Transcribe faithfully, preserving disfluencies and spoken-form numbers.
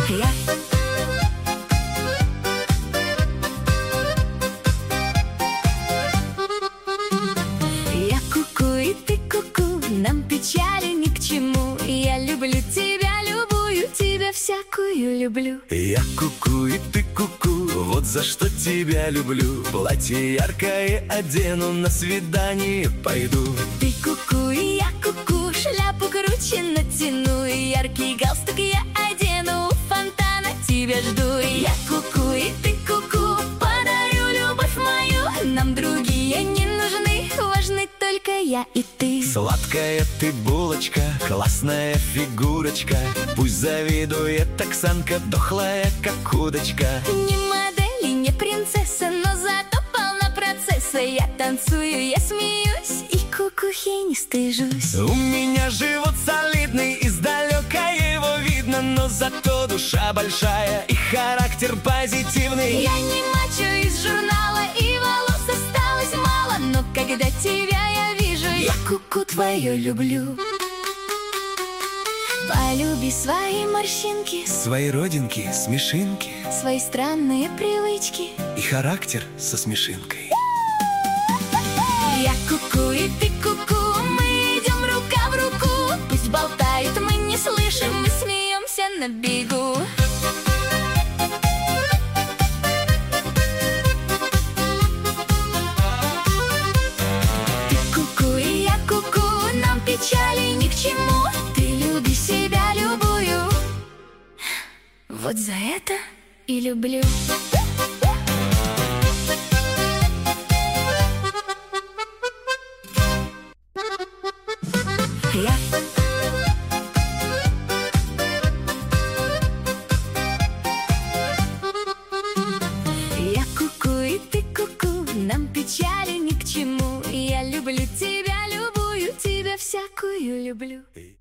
Я Я ку-ку и ты ку-ку, нам печали ни к чему. Я люблю тебя, любую тебя всякую люблю. Я ку-ку и ты ку-ку, вот за что тебя люблю. Платье яркое одену, на свидание пойду. Ты ку-ку и я ку-ку, шляпу круче натяну. Яркий галстук я одену, у фонтана тебя жду. Я ку-ку и ты ку-ку, подарю любовь мою. Нам другие не нужны, важны только я и ты. Сладкая ты булочка, классная фигурочка. Пусть завидует Оксанка, дохлая как удочка. Не модель и не принцесса, но зато полна процесса. Я танцую, я смеюсь и кукухи не стыжусь. У меня живот солидный, издалека его видно, но зато душа большая и характер позитивный. Я не мачо из журнала, и волос осталось мало, но когда тебя я вижу, я куку твою люблю. Полюби свои морщинки, Свои родинки, смешинки свои странные привычки. и характер со смешинкой. Я куку и ты куку, мы идем рука в руку. Пусть болтают, мы не слышим, мы смеемся на бегу. Ты ку-ку и я ку-ку, нам печали ни к чему. Ты люби себя, любую, вот за это и люблю. Я Я ку-ку и ты ку-ку, нам печали ни к чему. Я люблю тебя, любую тебя всякую люблю.